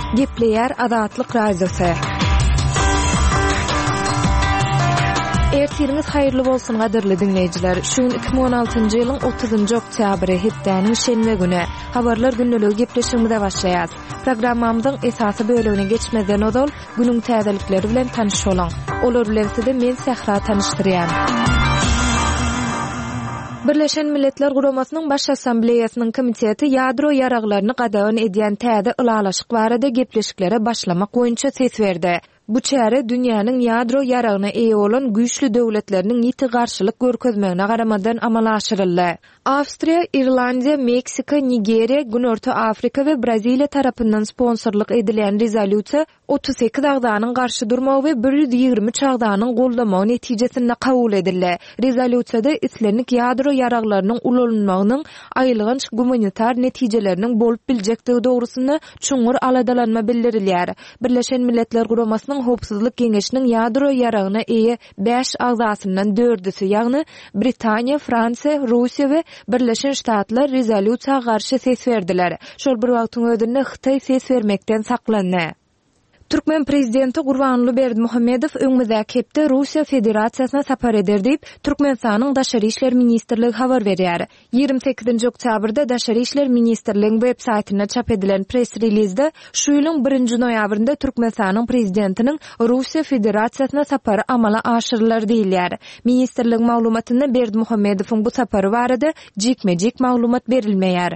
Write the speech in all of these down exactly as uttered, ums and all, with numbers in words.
Gepleyer Azatlyk Radiosu. Ertiriniz hayırlı bolsun gaderli dinleyijiler. Şuň iki bin on altyňy ýylyň otuzynjy oktýabry hepdäniň şenbe güni habarlar günneligi gepleşigimizde başlaýar. Programmamyzyň esasy bölümine geçmeden odal günüň täzelikleri bilen tanyş bolan. Olar bilen sizi men Sahra tanıştyrýan. Birleşen Milletler Guramasynyň Baş Assambleýasynyň komiteti ýadro ýaraglaryny gadagan edýän täze ulalaşyk barada gepleşiklere başlamak boýunça ses berdi. Bu çäre dünýäniň ýadro ýaragyna eýe bolan güýçlü döwletleriniň ýiti garşylyk görkezmegine garamadan amala aşyryldy. Awstriýa, Irlandiýa, Meksika, Nigeriýa, Günorta Afrika we Braziliýa tarapyndan sponsorluk edilen rezolýusiýa otuz sekiz agdanyň garşy durmagy we bir ýüz ýigirmi çagdanyň gollamagy netijesinde kabul edildi. Rezolýusiýada islenlik ýadro ýaraglarynyň ulanmagynyň aýlygynç gumanitar netijeleriniň bolup biljekdigi dogrusyna çuňur aladalanma bildirilýär. Birleşen Milletler Guramasynyň Howpsuzlyk Geňeşiniň ýadro ýaragyna eýe beş agdasyndan dördüsi, ýagny Britaniýa, Fransiýa, Russiýa we Birleşen Ştatlar rezolýusiýaga garşy ses berdiler. Şol bir wagtyň ödünde Hytaý ses bermekden saklandy. Türkmen prezidenti Gurbanly Berdimuhammedow öňümizde hepde Russiýa Federasiýasyna sapar eder diýip Türkmenistanyň Daşary işler ministrligi habar berýär. ýygrimi sekizinji oktýabrda Daşary işler ministrligining web saýtyna çap edilen press release'de şu ýylyň birinji noýabrynda Türkmenistanyň prezidentiniň Russiýa Federasiýasyna sapary amala aşyrylar diýilýär. Ministrlik maglumatynda Berdimuhammedowyň bu sapary barada jikme-jik maglumat berilmeýär.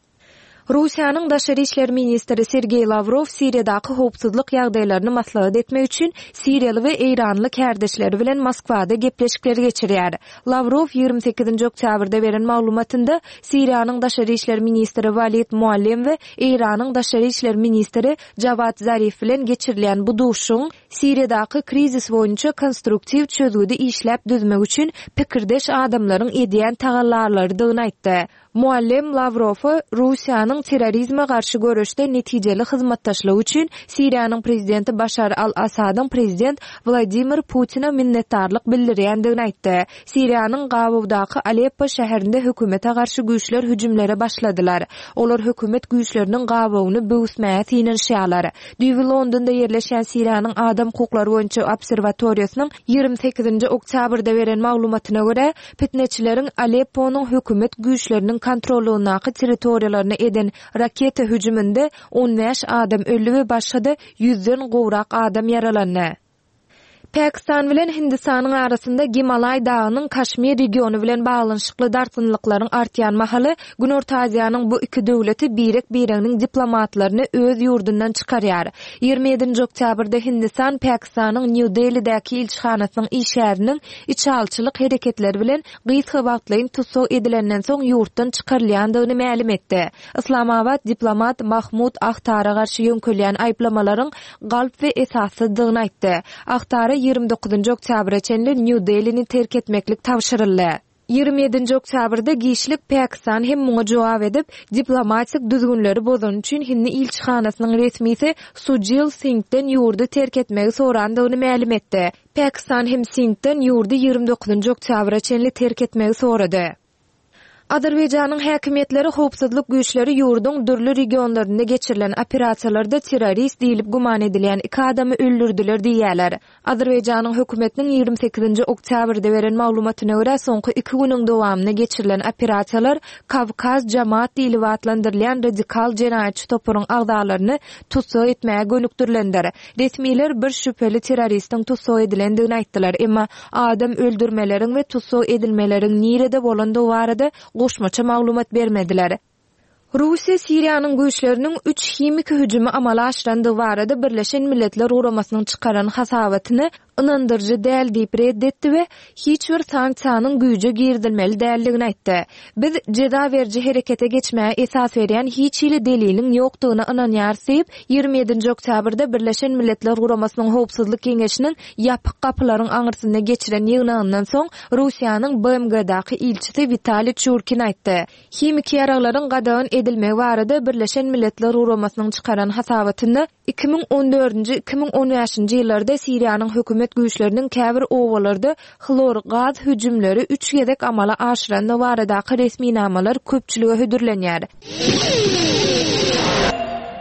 Russiýanyň Daşary işler ministri Sergey Lavrov Siriýadaky howpsuzlyk ýagdaýlaryny maslahat etmek üçin Siriýaly we Eýranly kärdeşleri bilen Moskwada gepleşikler geçirýär. Lavrov ýygrimi sekizinji oktýabrda beren maglumatynda Siriýanyň Daşary işler ministri Walid Muallim we Eýranyň Daşary işler ministri Javad Zarif bilen geçirilen bu duşuň Siriýadaky krizis boýunça konstruktiw çözgüde işläp düzmek üçin pikirdeş adamlaryň edýän tagallarlaryny aýtdy. Muallim Lavrowa Russiýanyň terrorizme garşy görüşde netijeli hyzmatdaşlygy üçin Siriýanyň prezidenti Başar al-Asadyň prezident Vladimir Putina minnetdarlyk bildirýändigini aýtdy. Siriýanyň gawuwdaky Aleppo şäherinde hökümete garşy güýçler hüjümlere başladylar. Olar hökümet güýçleriniň gawuwyny böwsmäge synynşýarlar. Düýbi Londonda ýerleşen Siriýanyň adam hukuklary boýunça obserwatoriýasynyň ýygrimi sekizinji oktýabrda beren maglumatyna görä, fitneçileriň Alepponyň hökümet güýçleriniň kontrolunaky territoriýalaryna eden raketa hüjüminde on beş adam öldü we başga da yüzden gowrak adam yaralandy. Pakistan bilen Hindistanyň arasynda Gimalay dagynyň Kaşmir regiony bilen baglanyşykly dartynlyklaryň artýan mahaly Günorta Aziýanyň bu iki döwleti birek biriniň diplomatlaryny öz ýurdundan çykarýar. ýygrimi ýedinji oktýabrda Hindistan Pakistanyň New Delhi'däki ilçihanasynyň işäriniň içalçylyk hereketleri bilen gysga wagtlaryň tutsak edilenden soň ýurtdan çykarylýandygyny ma'lum etdi. Islamabad diplomat Mahmud Ahtara garşy ýönkölýän aýplamalaryň galp we esassyzdygyny aýtdy. Ahtara ýygrimi dokuzunjy oktýabra çenli New Delhi'ni terk etmeklik tawşyryldy. ýygrimi ýedinji oktýabrda giýişlik Pakistan hem muňa jogap edip diplomatik düzgünleri bozan üçin Hindi ilçihanasynyň resmisi Sujil Singhden ýurdu terk etmegi sorandygyny ma'lum etdi. Pakistan hem Singhden ýurdu ýygrimi dokuzunjy oktýabra çenli terk etmegi sorady. Azerbaýjanyň häkimetleri howpsuzlyk güýçleri ýurduň dürli regionlarynda geçirilen operasiýalarda terrorist diýilip guman edilen iki adamy öldürdüler diýýärler. Azerbaýjanyň hökümetiniň ýygrimi sekizinji oktýabrda beren maglumatyna görä soňky iki güniň dowamyna geçirilen operasiýalar Kavkaz Jamaat diýilip atlandyrılan radikal jenaýatçy topuryň agdalaryny tutsak etmäge gönükdirilendir. Resmiler bir şüpheli terroristiň tutsak edilendigini aýtdylar, emma adam öldürmeleriň we tutsak edilmeleriň nirede bolanda barada goşmaça maglumat bermediler. Russiýa Siriýanyň güýçleriniň üç himik hüjümi amala aşyrandygy barada Birleşen Milletler Guramasynyň çykaran hasabatyny ynandyrjy däl diýip reddetdi we hiç bir sanksiýanyň güýje girdilmeli däldigini aýtdy. Biz jeda berji herekete geçmäge esas berýän hiç ýyly deliliň ýokdugyna ynanýar diýip ýygrimi ýedinji oktýabrda Birleşen Milletler Guramasynyň Howpsuzlyk Geňeşiniň ýapyk gapylaryň aňyrsynda geçiren ýygnagyndan soň Russiýanyň B M G'daky ilçisi Vitali Churkin aýtdy. Himik ýaraklaryň gadagan edilmegi barada Birleşen Milletler Guramasynyň çykaran hasabatynda iki bin on dördünji iki bin on beşinji ýyllarda Siriýanyň hökümet güýçleriniň käbir owalarda hlor gaz hüjümleri üç gezek amala aşyrandy baradaky resmi namalar köpçülüge hödürlenýär.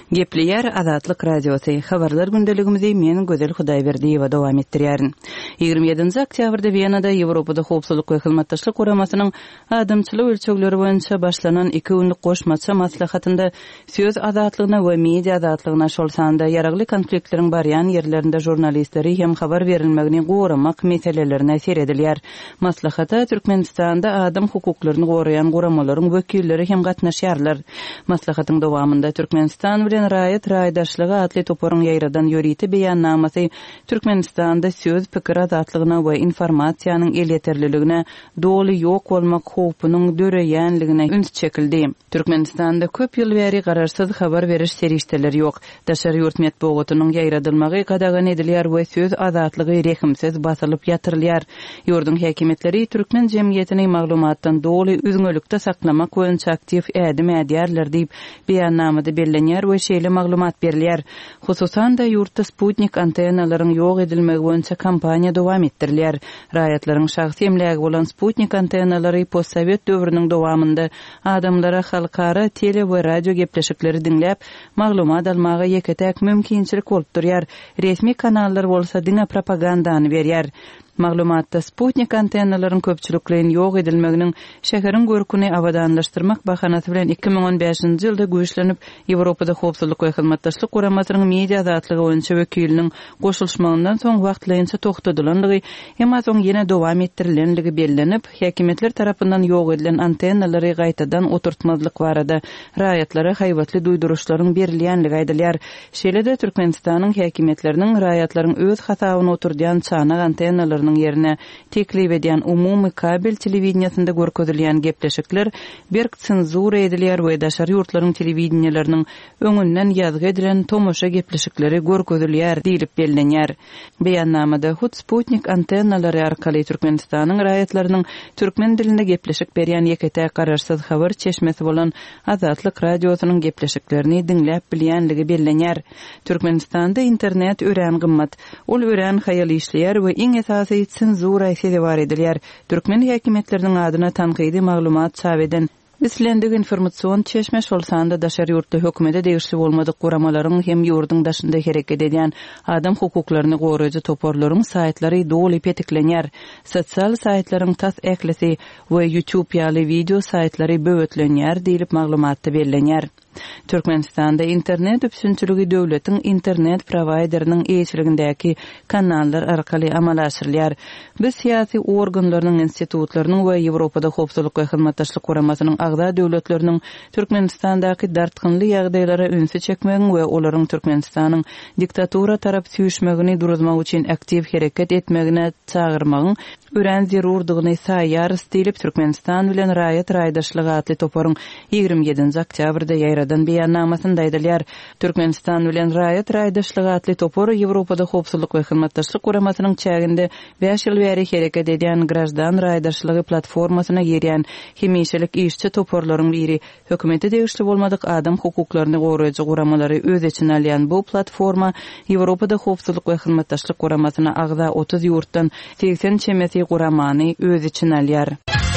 Gepleyer Azatlyk Radiosu habarlar gündeligimizi men Gözel Hudaýberdiýewa dowam etdirýärin. ýygrimi ýedinji oktýabrda Wienada Ýewropada howpsuzlyk we hyzmatdaşlyk guramasynyň adamçylyk ölçekleri boýunça başlanan iki günlük goşmaça maslahatynda söz azatlygyna we media azatlygyna şol sanda ýaragly konfliktleriň barýan ýerlerinde jurnalistleri hem habar berilmegini goramak meselelerine seredilýär. Maslahata Türkmenistanda adam hukuklaryny goraýan guramalaryň wekilleri hem gatnaşýarlar. Maslahatyň dowamında Türkmenistan bilen raýat raýdaşlygy atly toporyň ýaýradan ýöriti beýannamasy Türkmenistanda söz pikir azatlygyna we informasiýanyň elýeterliligine doly ýok bolmak howpunyň döreýänligine üns çekildi. Türkmenistanda köp ýyl bäri gararsyz habar beriş serişdeleri ýok. Daşary ýurt medeniýetynyň ýaýradylmagy gadagan edilýär we söz azatlygy rehimsiz basylyp ýatyrylýar. Ýurdun häkimetleri türkmen jemgyýetini maglumatdan doly üzüňölükde saklamak boýunça aktiv ädim edýärler diýip beýannamada bellenýär we şeýle maglumat berilýär. Hususan da ýurtda Sputnik antennalaryň ýok edilmegi boýunça kampaniýa dowam etdirilýär. Raýatlaryň şahsy emlegi bolan Sputnik antennalary postsovet döwrüniň dowamında adamlara halkara tele we radio gepleşikleri dinläp maglumat almagy ýeketek mümkinçilik bolup durýar. Resmi kanallar bolsa dine propagandany berýär. Maglumatda Sputnik antennalaryň köpçülikliğin ýok edilmeginiň şäheriň görküni abadanlaşdyrmak bahanasy bilen iki ming on beşinji ýylda güýçlenip Ýewropada howpsuzlyk we hyzmatdaşlyk guramasynyň media azatlygy boýunça wekiliniň goşulşmagyndan soň wagtlaýynça toktadylanlygy hem soň ýene dowam ettirilenligi bellenip, häkimetler tarapyndan ýok edilen antennalary gaýtadan oturtmazlyk barada raýatlara haýwatly duýduruşlaryň berilýänligi aýdylýar. Şeýle-de Türkmenistanyň häkimetleriniň raýatlaryň öz hatawyna oturdýan çanak antennalaryň yerine teklip edýän umumy kabel telewiziýasynda görkezilýän gepleşikler berk senzura edilýär we daşary ýurtlaryň telewiziýalarynyn öňünden ýazgy edilen tomoşa gepleşikleri görkezilýär diýilip bellenýär. Beýannamada Hut Sputnik antennalary arkaly Türkmenistanyň raýatlarynyň türkmen dilinde gepleşik berýän ýeketek gararsyz habar çeşmesi bolan Azatlyk Radiosynyň gepleşiklerini dinläp bilýänligi bellenýär. Türkmenistanda internet ören gymmat. Ol ören haýal işleýär we iň esasy senzura bar edilýär. Türkmen häkimetleriniň adyna tanqidi maglumat çap eden Islendik informatsion çeşme şolsanda daşary ýurtda hökümete degişli bolmadyk guramalaryň hem ýurduň daşynda hereket edýän adam hukuklaryny goraýjy toporlaryň saýtlary doly petiklenýär. Sosial saýtlaryň tas eklesi we YouTube ýaly video saýtlary böwetlenýär diýilip maglumatda bellenýär. Türkmenistanda internet üpsünçüligi döwletiň internet provideriniň eýçiligindäki kanallar arkaly amal aşyrylýar. Biz syýasy organlarynyň, institutlarynyň we Ýewropada howpsuzlyk we hyzmatdaşlyk guramasynyň agda döwletleriniň Türkmenistandaky dartgynly ýagdaýlara ünsü çekmegi we olaryň Türkmenistanyň diktatura tarap süýüşmegini duruzmak üçin aktiv hereket etmegine çagyrmagyň ören zerurdygyny saýar diýilip Türkmenistan bilen raýat raýdaşlygy atly toporyň ýygrimi ýedinji oktýabrda ýaýradan beýannamasynda aýdylýar. Türkmenistan bilen raýat raýdaşlygy atly topor Ýewropada howpsuzlyk we hyzmatdaşlyk guramasynyň çäginde beş ýyl bäri hereket edýän grajdan raýdaşlygy platformasyna girýän hemişelik işçi toporlaryň biri hökümete degişli bolmadyk adam hukuklaryny goraýjy guramalary öz içine alýan bu platforma Ýewropada howpsuzlyk we hyzmatdaşlyk guramasyna agda otuz ýurtdan seksen çemeti guramany öz içine alýar.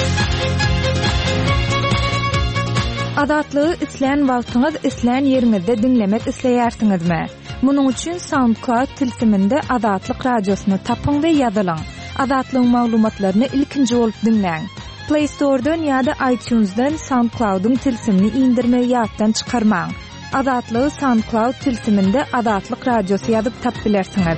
Azatlygy isleýän wagtyňyz isleýän ýeriňizde dinlemek isleýärsiňizmi? Munyň üçin SoundCloud tilsiminde Azatlyk Radiosyny tapyň we ýazylaň. Azatlyň maglumatlaryny ilkinji bolup dinleň. Play Store'dan ýa-da iTunes'dan SoundCloud'un tilsimini indirme ýatdan çykarmaň. Azatlygy SoundCloud tilsiminde Azatlyk Radiosy ýazyp tap bilersiňiz.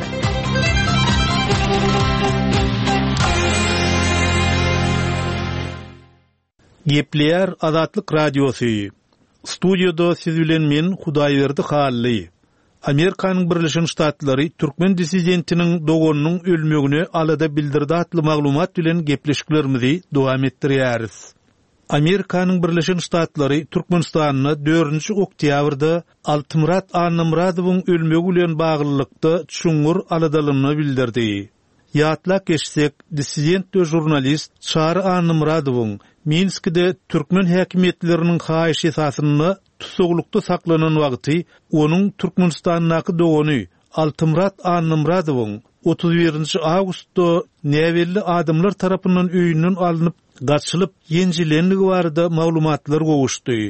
Gepleyer Azatlyk Radiosu. Studiyada siz bilen men Hudaýberdi Hally. Amerikanyň Birleşik Ştatlary Türkmen dissidentiniň dogonunyň ölmegini alada bildirdi atly maglumat bilen gepleşiklerimizi dowam etdirýäris. Amerikanyň Birleşik Ştatlary Türkmenistanyna dördünji oktýabrda Altymrat Annymradowyň ölmegi bilen baglylykda çuňur aladalanyny bildirdi. Ýatlak geçsek, dissident we jurnalist Çary Annymradowyň Minskde Türkmen häkimetleriniň haýyş esasyny tutuklukda saklanan wagty onuň Türkmenistanyňky dogony Altymrat Annymradowyň otuz birinji awgustda näwelli adamlar tarapyndan öýünden alınıp gaçylyp ýenjilenligi barada maglumatlar gowuşdy.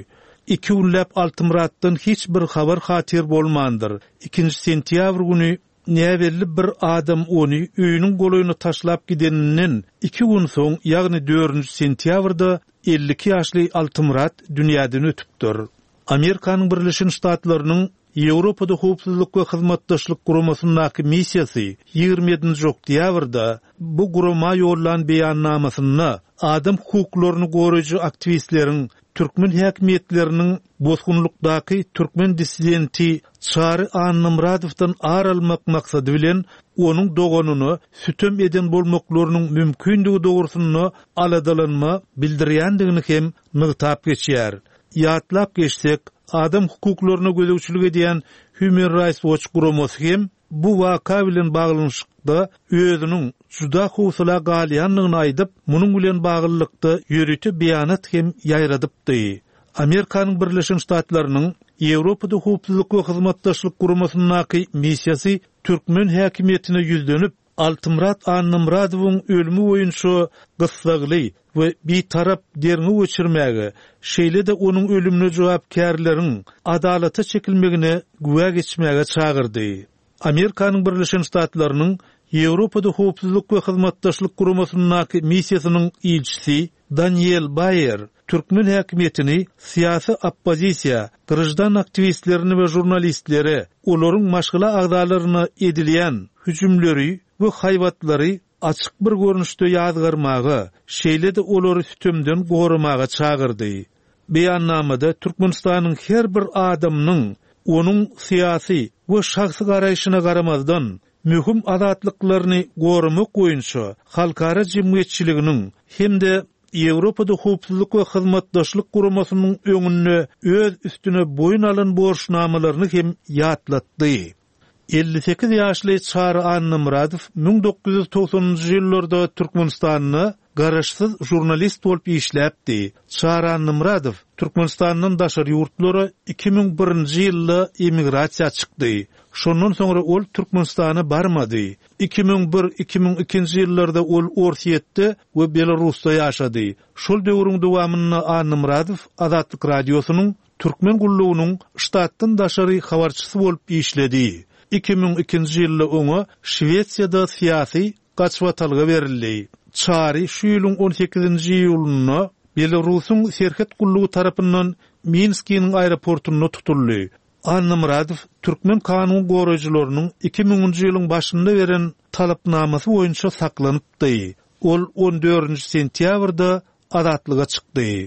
iki günläp Altymratdan hiç bir habar hatir bolmandyr. ikinji sentýabr güni näbelli bir adam onu öýüniň goloýuny taşlap gideninden iki gün soň, ýagny dördünji sentýabrda elli iki ýaşly Altymrat dünýäden ötüpdir. Amerikanyň Birleşen Ştatlarynyň Ýewropada howpsuzlyk we hyzmatdaşlyk guramasynyň missiýasy ýygrimi ýedinji oktýabrda bu gurama ýollan beýannamasyny adam hukuklaryny goraýjy aktivistleriň Türkmen häkimetleriniň bozgunlukdaky Türkmen dissidenti Çary Annymradowdan aralmak maksady bilen onuň doganyny sütem eden bolmaklarynyň mümkindigi dogrusyny aladalanma bildirýändigini hem nygtap geçýär. Ýatlap geçsek, adam hukuklaryna gözegçilik edýän Human Rights Watch guramasy hem bu waka bilen baglanyşykda özüniň juda howsala galyanlygyny aýdyp, munyň bilen baglylykda ýörüti beýanat hem ýaýradypdy. Amerikanyň Birleşen Ştatlarynyň Ýewropada howpsuzlyk we hyzmatdaşlyk guramasynyň missiýasy Türkmen häkimetine ýüzlenip, Altymrat Annymradowyň ölümi boýunça gysgly we bir tarap derni geçirmäge, şeýle de onuň ölümine jogapkärleriň adalata çekilmegine güwa geçmäge çagyrdy. Amerikanyň Birleşen Ştatlarynyň Ýewropada howpsuzlyk we hyzmatdaşlyk guramasynyň missiýasynyň ilçisi Daniel Bayer Türkmen häkimetini siyasi oppozisiýa, gryjdan aktivistlerini we jurnalistleri, olaryň maşgala agdalaryna edilýän hüjümleri we haýwatlary açyk bir görnüşde ýazgarmagy, şeýle de olary sütemden goramaga çagyrdy. Beýannamada Türkmenistanyň her bir adamynyň onuň siyasi we şahsy garaýşyna garamazdan mühim azatlyklaryny goramak boýunça halkara jemgyýetçiliginiň hemde Ýewropada howpsuzlyk we hyzmatdaşlyk guramasynyň öňünde öz üstüne boyun alan borçnamalaryny hem ýatlatdy. elli sekiz ýaşly Çary Annymradow ming dokuz ýüz togsonunjy ýyllarda Türkmenistanyň garaşsyz jurnalist bolup işläpdi. Çary Annymradow Türkmenistanyň daşary ýurtlary iki ming birinji ýylda emigrasiýa çykdy. Şondan soňra ol Türkmenistana barmady. iki ming bir iki ming ikinji ýyllarda ol Orsiýetde we Belarusda ýaşady. Şol döwrüň dowamyny Annymradow Azatlyk radiosynyň Türkmen gullugynyň ştatdan daşary habarçysy bolup işledi. iki ming ikinji ýylda oňa Şwesiýada syýasy gaçwatalga berildi. Çary şu ýylyň on sekizinji ýylyna Belarusyň serhet gullugy tarapyndan Minskiň aeroportuna tutuldy. Annymradow Türkmen kanun goraýjylarynyň iki minginji ýylyň başynda beren talapnamasy boýunça saklanypdy. Ol on dördünji sentýabrda azatlyga çykdy.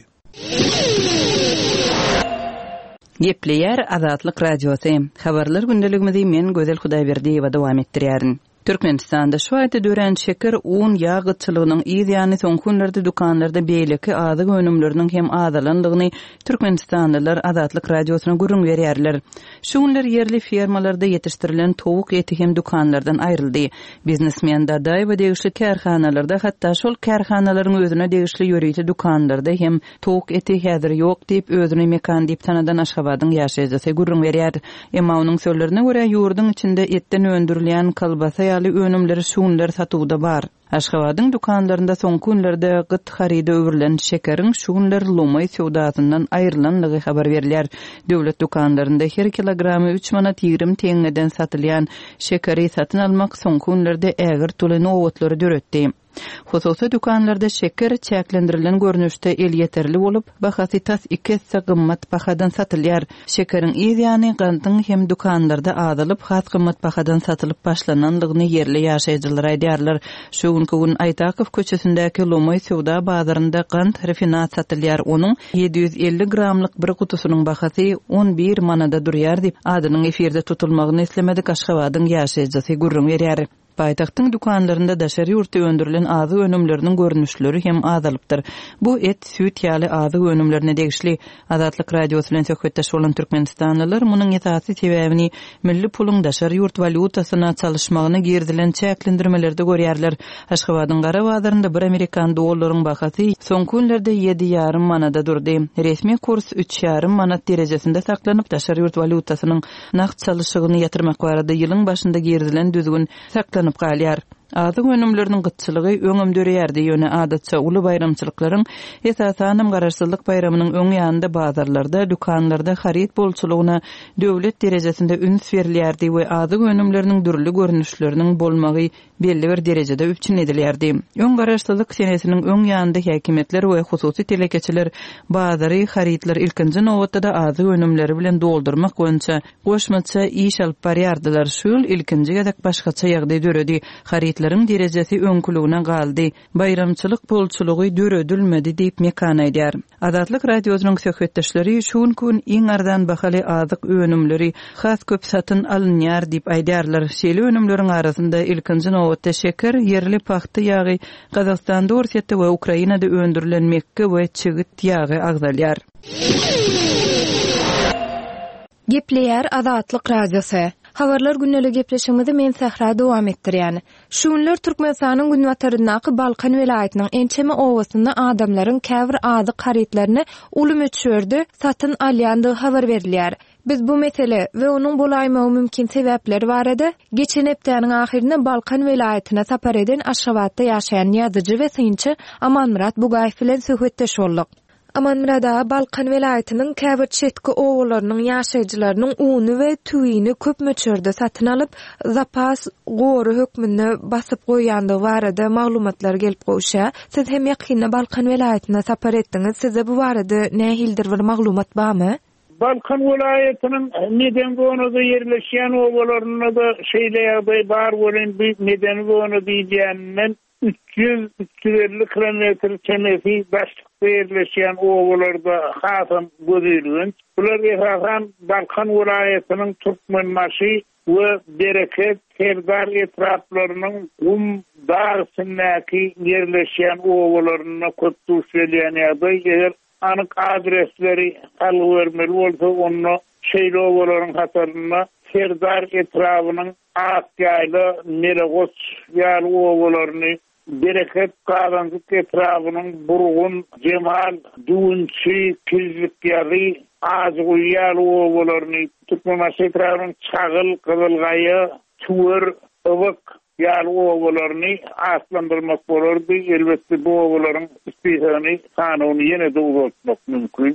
Gepleýär Azatlyk radiosy. Habarlar gündeligimizi men Gözel Hudaýberdiýewa dowam etdirýärin. Türkmenistanda şu aýda dören şeker un ýağ gytçylygynyň ýa-ni soň günlerde dukanlarda beýleki azyk önümleriniň hem azalanlygyny Türkmenistanlylar Azatlyk radiosyna gurrun berýärler. Şu günler yerli fermalarda ýetişdirilen towuk eti hem dukanlardan aýryldy. Biznesmen Daday we degişli kärhanalarda, hatda şol kärhanalaryň özüne degişli ýörüýti dukanlarda hem towuk eti häzir ýok diýip özüni mekan diýip tanadan Aşgabatyň ýaşaýjysy gurrun berýär. Emma onuň sözlerine görä ýurdun içinde etten öndürilen kalbasa önümleri şunlar satuvda bar. Aşgabatyň dukanlarynda soňky günlerde gyt harida öwürlen şekeriň şunlar lomay sowdasyndan aýrylanlygy habar berilýär. Döwlet dukanlarynda her kilogramy üç manat ýygrimi teňeden satylýan şekeri satyn almak soňky günlerde ägir tulany owatlary döretdi. Hususy dukanlarda şeker çäklendirilen görnüşde el yeterli bolup, bahasy tas iki hisse gymmat bahadan satylýar. Şekeriň ýa-ni gantyň hem dukanlarda azalyp, has gymmat bahadan satylyp başlananlygyny yerli ýaşaýjylar aýdýarlar. Şu günkü gün Aýtakow köçesindäki Lomoy sowda bazarynda gant refinat satylýar. Onuň yedi yüz elli gramlyk bir kutusynyň bahasy on bir manada durýar diýip adynyň efirde tutulmagyny islemedik Aşgabatyň ýaşaýjysy gurrun berýär. Paýtagtyň dukanlarynda daşary ýurtda öndürilen azyk önümleriniň görnüşleri hem azalypdyr. Bu et, süt ýaly azyk önümlerine degişli Azatlyk radiosu bilen söhbetdeş bolan türkmenistanlylar munyň esasy sebäbini milli puluň daşary ýurt valutasyna çalyşmagyny girdilen çäklendirmelerde görýärler. Aşgabatyň gara bazarynda bir Amerikan dollaryň bahasy soňky günlerde yedi ýarym manada durdy. Resmi kurs üç ýarym manat derejesinde saklanyp daşary ýurt valutasynyň naqd çalyşygyny ýatyrmak barada ýylyň başynda girdilen düzgün saklan galýar. Azyk önümleriniň gytçylygy öňüm döreýärdi ýöne adatça uly bayramçylyklaryň esasanam garaşsyzlyk bayramynyň öň ýanynda bazarlarda, dükanlarda harit bolçulugyna döwlet derejesinde üns berilýärdi we azyk önümleriniň dürli görnüşleriniň bolmagy belli bir derejede üpçün edilýärdi. Öň garaşsyzlyk senesiniň öň ýanynda häkimetler we hususy telekeçiler bazary haritler ilkinji nowatda da azyk önümleri bilen doldurmak boýunça goşmaça iş alyp barýardylar. Şol ilkinji gedek başgaça ýagdaý döredi. Haritleriň derejesi öňkülügine galdy. Bayramçylyk bolçulugy döredilmedi diýip mekan aýdýar. Adatlyk radiosynyň söhbetdeşleri şuň gün iň ardan bahaly azyk önümleri has köp satyn alynýar diýip aýdýarlar. Şeýle önümleriň arasynda ilkinji nowatda şeker, yerli paxta ýagy, Gazagstanda, Orsetde we Ukrainada öndürilen mekke we çygit ýagy agzalýar. Gepleýär Adatlyk radiosy. Habarlar günnäli gepleşigimizi men Sahra dowam etdirýän. Şunlar Türkmenistanyň Günwataryndaky Balkan welaýatynyň ençeme owasynda adamlaryň käbir azyk haritlerini uly möçürdi satyn alýandy habar berilýär. Biz bu mesele we onuň bolaýmagy mümkin sebäpleri barada geçen hepdeniň ahirinde Balkan welaýatyna sapar eden Aşgabatda ýaşaýan ýazyjy we synçy Amanmurat Bugaýew bilen söhbetdeş boldyk. Amanmurada Balkan welaýatynyň käbir çetki owalarynyň ýaşaýjylarynyň uny we tüýini köp möçürde satyn alyp zapas gory hökmünde basyp goýandy barada maglumatlar gelip goýşa. Siz hem ýakynda Balkan welaýatyna sapar etdiňiz. Size bu barada nähildir bir maglumat barmy? Balkan welaýatynyň neden gonuda ýerleşýän owalaryna da şeýle bar bolan bir neden gonu diýýänden üç yüz üç yüz elli kilometr çemesi başlykda ýerleşýän owalarda hasam gözüýülgän. Bular esasan Balkan welaýatynyň Türkmenmaşy we Bereket, Serdar etraplarynyň um dağsyndaky ýerleşýän owalaryna köp duş gelýän ýa-da eger anyk adresleri alybermeli bolsa onu şeýle owalaryň hasaryna Serdar etrawynyň Akýaýly, Meregos ýaly owalaryny Bereket Qaranzyk etrawynyň Burgun, Cemal, Düwünçi, Kizlik ýaly azyk ýaly owalaryny Türkmenmaşy etrawynyň Çagyl, Gyzylgaýy, Tüwer, Iwyk ýaly owalaryny aslandyrmak bolardy. Elbetde bu owalaryň istihdamy kanuny ýene de uzatmak mümkin.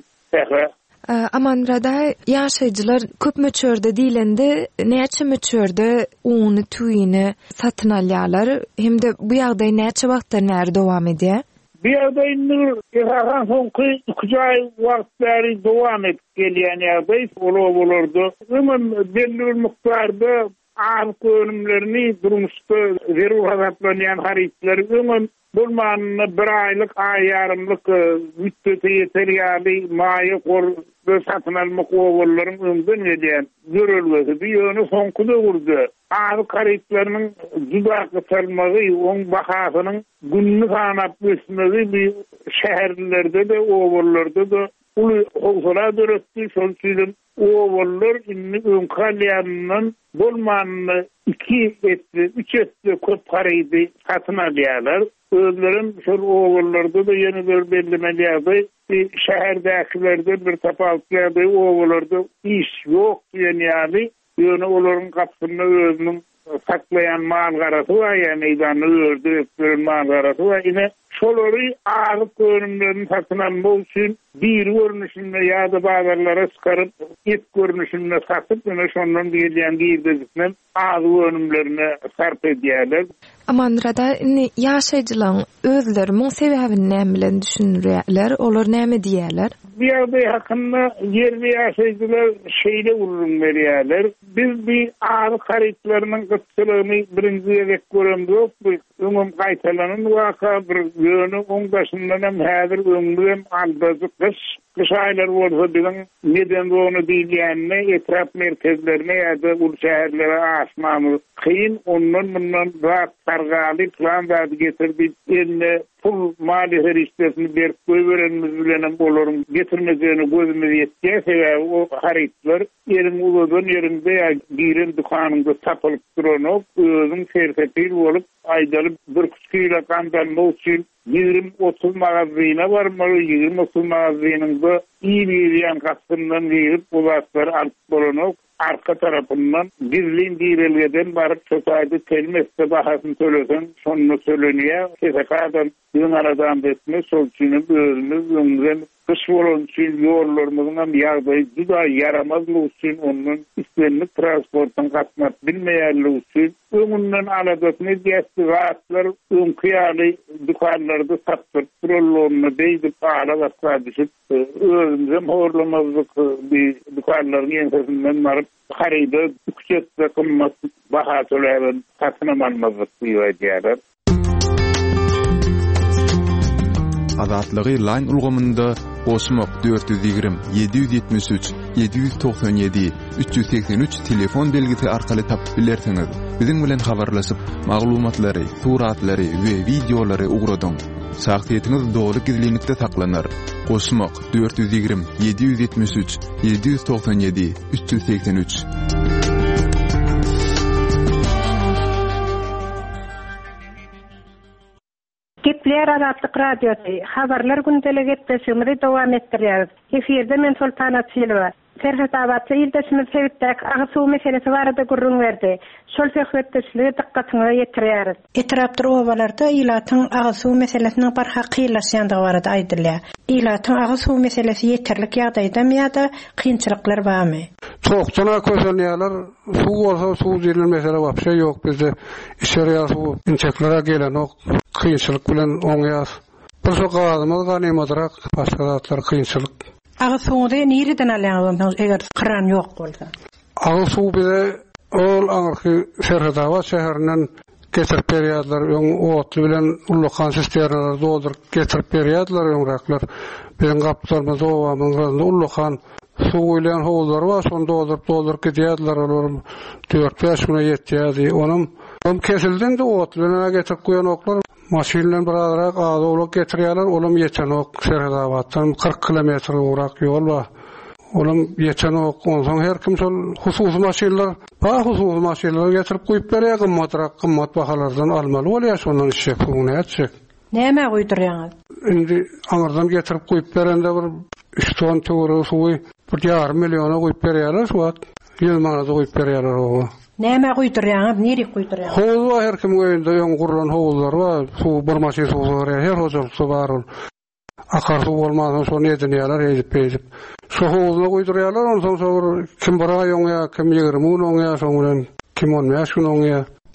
Amanrada ýaşaýjylar köp möçürde diýilende näçe möçürde uny tüýini satyn alýarlar hemde bu ýagdaý näçe wagtdan bäri dowam edýär? Bu ýagdaý ýa-da soňky iki aý wagt bäri dowam edip gelýän ýagdaý bolardy. Umum belli bir mikdarda azyk önümlerini durmuşda zerur hazaplanýan haritler umum bulmanyny bir aýlyk aý ýarymlyk müddeti ýeterýärdi maýy gor satyn almak owalaryň öňden gelýän görülmesi bir ýöne soňkuda gurdy. Azyk haritleriniň juda gysalmagy oň bahasynyň günni sanap ösmegi bir şäherlerde de owalarda da uly howsala döretdi. Şol üçin owalar inni öňkalýanyň bulmanyny iki etdi, üç etdi köp harydy satyn alýarlar. Özlerim şol owalarda da ýene bir bellemelerde bir şäherdäkilerde bir tapaltýardy owalarda iş ýok diýenýärdi. Ýöne olaryň gapyny özüniň saklayan mal garasy we ýa meýdany ördü etdiren mal garasy we ine şolary azyk görünümlerini satyn almak üçin bir görnüşinde ýa-da bazarlara çykaryp et görnüşinde satyp ine şondan gelýän giýdikden azyk görünümlerini sarp edýärler. Amanrada ýaşaýjylaryň özleri muň sebäbini näme bilen düşünýärler? Olar näme diýärler? Bu ýagdaý hakynda ýerli ýaşaýjylar şeýle urun berýärler. Biz bir azyk haritlarynyň gytçylygyny birinji ýerek göremdik. Umum gaýtalanan waka bir ýöne oň başyndan hem häzir öňden aldadyk kış kış aýlary bolsa bilen neden onu diýýänne etrap merkezlerine ýa-da ul şäherlere aşmamy kyn ondan bundan zat targaly plan zat getirdi eline pul mali heriştesini berip goýberenimiz bilen bolarym getirmezeni gözümiz ýetdi sebäbi o haritler ýerim uzadan ýerimde giren dukanyňda satylyp duranok özüň sersetil bolup aýdalyp bir küçük kandan moçin yirmi otuz magazyna var, yirmi otuz magazynyňda iyi bir ýan gaspyndan gelip bu zatlar alyp bolanok. arka tarafından gizlin dirilgeden barıp sosaydı telmeste bahasını söylesen sonunu söyleniyor. Kesekadan yığın aradan besme solçunu bölümümüz ömrün kış olan için yollarımızın yağdayı juda yaramazlığı için onun istenlik transportun katmak bilmeyerliği için önünden aladatını gesti rahatlar önkıyalı dukarlarda sattır kurullarını beydip ağla vasığa düşüp özümüzün horlamazlık bir dukarların ensesinden varıp haride yüksek rakımmat baha söyleyen satınamanmazlık diyor ediyorlar. Azatlygy line ulgamynda Osmok dört yüz yigirme yedi yüz yetmiş üç yedi yüz doksan yedi üç yüz seksen üç telefon belgisi arkaly tapyp bilersiňiz. Biziň bilen habarlaşyp maglumatlary, suratlary we videolary ugradyň. Şahsiýetiniz dogry gizlilikde saklanar. Osmok dört yüz yigirme yedi yüz yetmiş üç yedi yüz doksan yedi üç yüz seksen üç. Gepler Azatlyk Radiosu, habarlar gündelik etmesini dowam etdirýär. Eferde men Sultana Silva. Serhatabatly ildesimiz sebitdäk agysuw meselesi barada gurrun berdi. Şol söhbetdeşligi dikkatyňa ýetirýär. Etrapda owalarda ilatyň agysuw meselesiniň barha kıylaşýandygy barada aýdylýar. Ilatyň agysuw meselesi ýeterlik ýagdaýdamy ýa-da kynçylyklar barmy? Çokçana köşelýärler. Suw bolsa suw jerilen mesele wapşa ýok bizde. Işerýär suw inçeklere gelen ok kynçylyk bilen oňýar. Bu sokağımız ganimatrak başga zatlar kynçylyk. Agysuwdy nireden alýansyň eger kran ýok bolsa? Agysuw bize ol aňky Serhadabat şäherinden getirip berýärler, öň otly bilen ullakan sisternalar dolduryp getirip berýärler öňraklar. Bilen gapdarymyz owamyň ullakan suw bilen howlar bar, şonu dolduryp dolduryp gidýärler, olar dört beş güne ýetýärdi. Onum on kesilden de otly bilen getirip goýan oklar maşinlen biraderak ağda olak getirýärler, olam ýeten ok Serhadabatdan kırk kilometr urak ýol bar. Olam ýeten ok, onsoň her kim şol hususy maşinler, ba hususy maşinler getirip goýup berýär, gymmatrak, gymmat bahalardan almaly bolýar, şondan işe pulny etjek. Näme goýdurýaňyz? Indi aňardan getirip goýup berende bir üç ton töwre suwy bir ýarym milliona goýup berýärler, şuwat yüz manata goýup berýärler oga. Näme goýdurýaňyz? Neri goýdurýaňyz? Howlu her kim goýunda ýoň gurran howlular bar, suw bir maşin suw bar, her hozurlukda bar. Akar suw bolmasa şonu edinýärler, edip edip. Şu howluny goýdurýarlar, ondan soň kim bara ýoňa, kim ýigirme gün oňa, şoň bilen kim on beş gün oňa.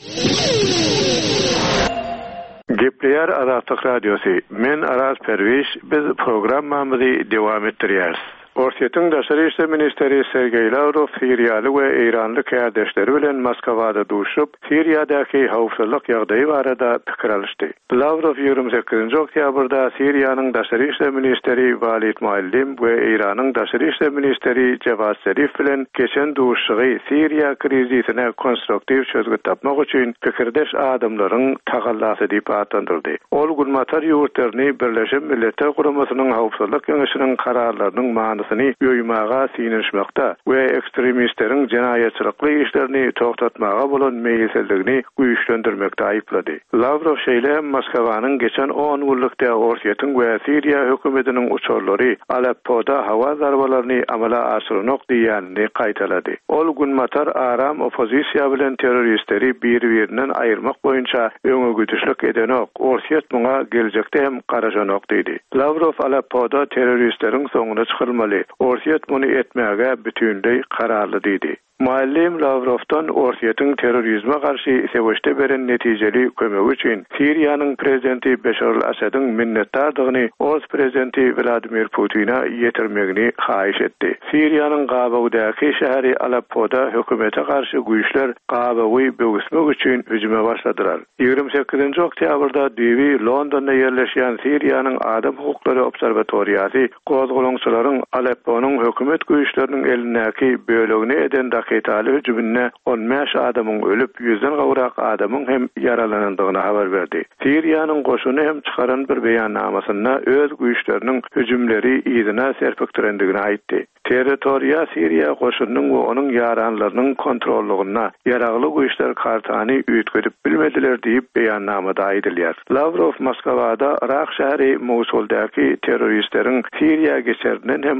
Gepler Azatlyk Radiosu. Men Aras Perwiş, biz programmamyzy dowam etdirýäris. Orsiýetiň daşary işler ministeri Sergey Lavrov Siriýaly we Eýranly käderleri bilen Moskwada duşup, Siriýadaky howpsuzlyk ýagdaýy barada pikir alışdy. Lavrov ýygrimi sekizinji oktýabrda Siriýanyň daşary işler ministeri Walid Muallim we Eýranyň daşary işler ministeri Javad Zarif bilen geçen duşugy Siriýa krizisine konstruktiw çözgü tapmak üçin pikirdeş adamlaryň tagallasy diýip atandyrdy. Ol gulmatar ýurtlaryny Birleşen Milletler Guramasynyň howpsuzlyk keňeşiniň kararlarynyň many ýoýmaga sinişmekde we ekstremistleriň jinaýatçylykly işlerini toktatmaga bolan meýilselligini güýçlendirmekde aýyplady. Lavrov şeýle Moskwanyň geçen on ýyllykda Orsiýetiň we Siriýa hökümetiniň uçurlary Aleppoda hawa zarbalaryny amala aşyrmak diýýänini gaýtalady. Ol günmatar aram opozisiýa bilen terroristleri bir-birinden aýyrmak boýunça öňe gütüşlik edenok, Orsiýet muňa geljekde hem garajanok diýdi. Lavrov Aleppoda terroristleriň soňuna çykylmaly, Orsiýet muny etmäge bütünlüği kararly diýdi. Muallim Lavrovdan Orsiýetiň terrorizme garşy seweşde beren netijeli kömegi üçin Siriýanyň prezidenti Beşar al-Asadyň minnetdardygyny öz prezidenti Vladimir Putina ýetirmegini haýyş etdi. Siriýanyň Gabawdaky şäheri Aleppoda hökümete garşy güýçler Gabawy böwüsmek üçin hüjüme başladylar. ýygrimi sekizinji oktýabrda Düwi Londonda ýerleşýän Siriýanyň Adam hukuklary obserwatoriýasy gozgulaňçylaryň Alepponyň hökümet güýçleriniň elindäki bölegini eden raketaly hüjümine on beş adamyň ölüp, yüzden gowrak adamyň hem yaralanandygyny habar berdi. Siriýanyň goşuny hem çykaran bir beýannamasyna öz güýçleriniň hüjümleri ýygyna serpikdirendigini aýtdy. Territoriýa Siriýa goşunynyň we onuň yaranlarynyň kontrollugyna yaragly güýçler kartany üýtgedip bilmediler diýip beýannamada aýdylýar. Lavrov Moskwada Irak şäheri Mosuldaky terroristleriň Siriýa geçerinden hem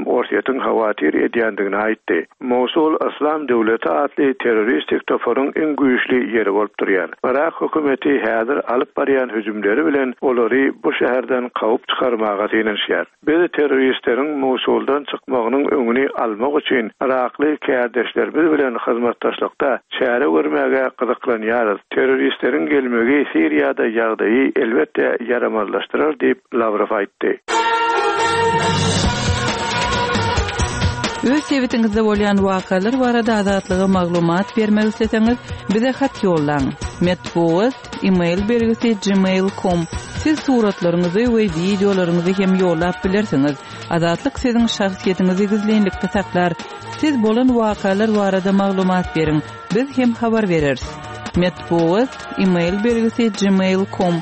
orsiýetiniň hawatyr edýändigini aýtdy. Mosul Islam döwleti adly terroristik toporun iň güýçli ýeri bolup durýar. Irak hökümeti häzir alyp barýan hüjümleri bilen olary bu şäherden kawup çykarmaga ýeňişýär. Biz terroristleriň Mosuldan çykmagynyň öňüni almak üçin Irakly käderdeşlerimiz bilen hyzmatdaşlykda çäre görmäge gyzyklanýarys. Terroristleriň gelmegi Siriýada ýagdaýy elbetde yaramazlaşdyrar diýip Lavrov aýtdy. Öz sebitingizde bolýan wakalar barada azatlyga maglumat bermek isleseňiz, bize hat ýollaň. Metbuat e-mail belgisi gmail dot com. Siz suratlaryňyzy we videolaryňyzy hem ýollap bilersiňiz. Azatlyk siziň şahsiýetiniňizi gizlenlikde saklar. Siz bolan wakalar barada maglumat beriň. Biz hem habar bereriz. Metbuat e-mail belgisi gmail dot com.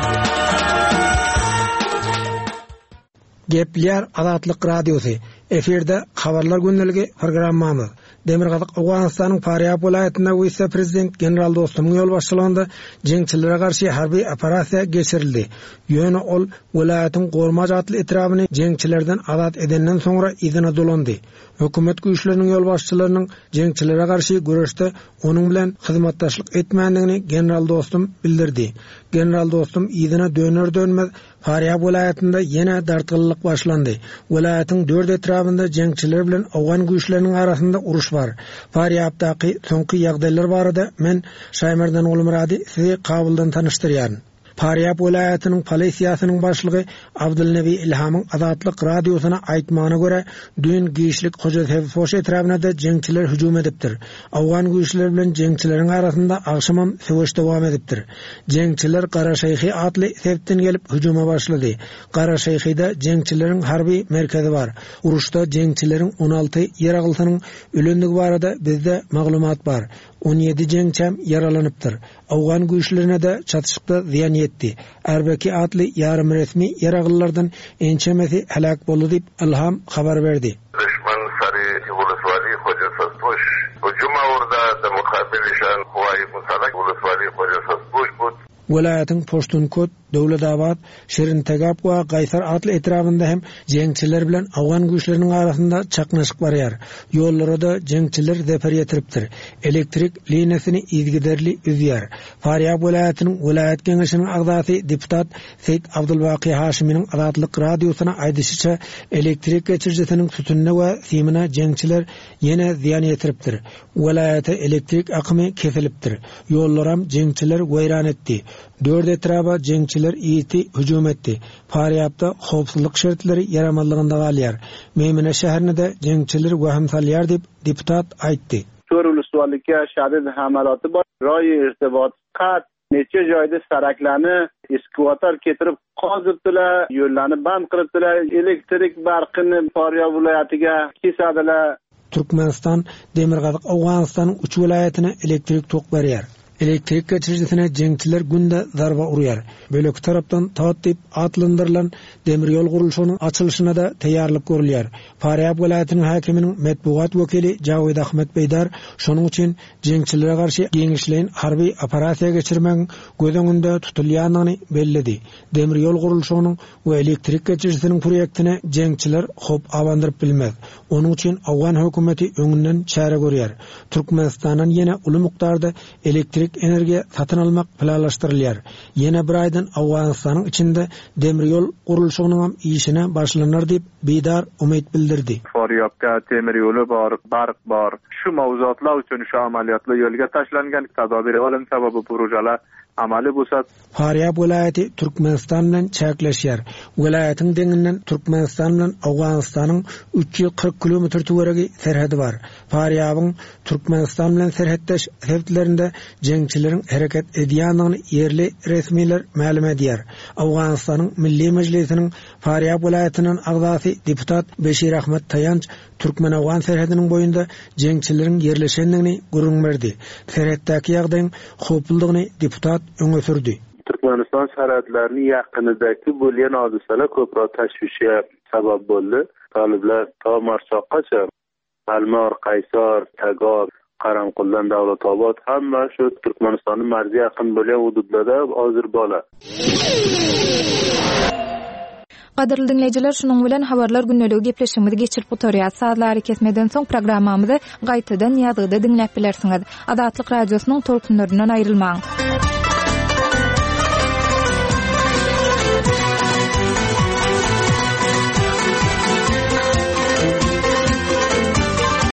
Gepler Azatlyk Radiosu. Eferde habarlar gündəligi programmamız. Demirgazyk Awganystanyň Faryab welaýatynda vice prezident general dostumyň ýol başçylygynda jeňçilere garşy harby operasiýa geçirildi. Ýöne ol welaýatyň gormaç atly etrabyny jeňçilerden azat edenden soňra izine dolandy. Hökümet güýçleriniň ýol başçylarynyň jeňçilere garşy göreşde onuň bilen hyzmatdaşlyk etmändigini general dostum bildirdi. General dostum izine döner dönmez Faryab welaýatynda ýene dartgyllyk başlandy. Welaýatyň dört etrabynda jeňçiler bilen awgan güýçleriniň arasynda uruş bar. Faryabdaky soňky ýagdaýlar barada men Şaýmerden Ulmurady sizi kabuldan tanıştyrýaryn. Faryab welaýatynyň polisiýasynyň başlygy Abdulnabi Ilhamyň Azatlyk radiosyna aýtmagyna görä, dün giýişlik Hojasefoş etrabyna da jeňçiler hüjüm edipdir. Awgan güýçler bilen jeňçileriň arasynda agşamam söwüş dowam edipdir. Jeňçiler Qara Şeýhi atly sebepden gelip hüjüme başlady. Qara Şeýhide jeňçileriň harby merkezi bar. Uruşda jeňçileriň on alty ýaragylsynyň ölendigi barada bizde maglumat bar. on ýedi jeňçem yaralanypdyr. Awgan güýçlerine de çatışykda ziýan ýetdi. Erbeki atly ýarym resmi ýaragyllardan ençemesi helak boldy diýip Ilham habar berdi. Düşman sari Uluswali Hojasefoş hüjüme urda da mukabilişan huwaý musadak Uluswali Hojasefoş bu Welaýatyň Poştunkot, Döwledabad, Şerin-Tegap we Gaýsar atly etrabynda hem jeňçiler bilen awgan güýçleriniň arasynda çaknaşyk barýar. Ýollarda jeňçiler zeper ýetiripdir. Elektrik liniýasyny izgiderli üzýär. Faryab welaýatynyň welaýat geňeşiniň agzasy deputat Seyit Abdulbaky Haşiminiň Azatlyk radiosyna aýdyşyça, elektrik geçirjisiniň sütünine we simine jeňçiler ýene ziýan ýetiripdir. Welaýata elektrik akymy kesilipdir. Ýollaram jeňçiler weýran etdi. Dört etraba jeňçiler ýeti hüjüm etdi. Faryabda howpsuzlyk şertlери yaramallygynda galýar. Memine şäherinde de jeňçiler waham salýar diýip deputat aýtdy. Uluswallyga şadid hamalaty bar. Raýy irtibat qat neçe joyda saraklarni eskavator ketirip qozypdylar, ýollarni band qilipdilar, elektrik barqyny Faryab welaýatyga kesadilar. Türkmenistan Demirgazyk Awganystanyň üç welaýatyna elektrik tok berýär. Elektrik geçirjisine jeňçiler günde zarba urýar. Bölek tarapdan taat diýip atlandyrylan demir ýol gurulşynyň açylyşyna da taýýarlyk görülýär. Faryab welaýatynyň hakiminiň medbugat wekili Jawid Ahmet Beýdar şonuň üçin jeňçilere garşy geňişleýän harby operasiýa geçirmek göz tutulýanyny bellidi. Demir ýol gurulşynyň we elektrik geçirjisiniň proýektine jeňçiler hop awandyryp bilmez. Onuň üçin awgan hökümeti öňünden çäre görýär. Türkmenistanyň ýene uly mukdarda elektrik energiýa satyn almak planlaşdyrylýar. Ýene bir aýdan Awganystanyň içinde demir ýol gurulşynyň işine başlanar diýip Beýdar umyt bildirdi. Faryabda temir ýolu bar, barq bar. Şu mawzuatlar üçin şu amaliyatlar ýolga taşlangan tadabir alym sababy projeler amali bolsa Faryab welaýaty Türkmenistan bilen çäkleşýär. Welaýatyň deňinden Türkmenistan bilen Awganystanyň üç ýyl kırk kilometr töweregi serhedi bar. Faryabyň Türkmenistan bilen serhetdeş hewtlerinde jeňçileriň hereket edýändigini ýerli resmiler ma'lum edýär. Awganystanyň Milli Mejlisiniň Faryab welaýatynyň agzasy deputat Beşir Ahmet Tayanç Türkmen-Awgan serhediniň boýunda jeňçileriň ýerleşendigini görüň berdi. Serhetdäki ýagdaýyň howplulygyny deputat öňe sürdi. Türkmenistan serhedlerini ýaqynydaki bolýan hadiseler köprak teşvişe sebep boldy. Talibler ta Marşaqaça, Almar, Qaysar, Tagab, Qaramquldan Dawlatobod hamma şu Türkmenistanyň marzy ýaqyn bolýan hududlarda hazır bolar. Gaderly dinleyijiler, şunuň bilen habarlar günneligi gepleşigimizi geçirip oturýar. Saatlary kesmeden soň programmamyzy gaýtadan ýazgyda dinläp bilersiňiz. Adatlyk radiosynyň tolkunlaryndan aýrylmaň.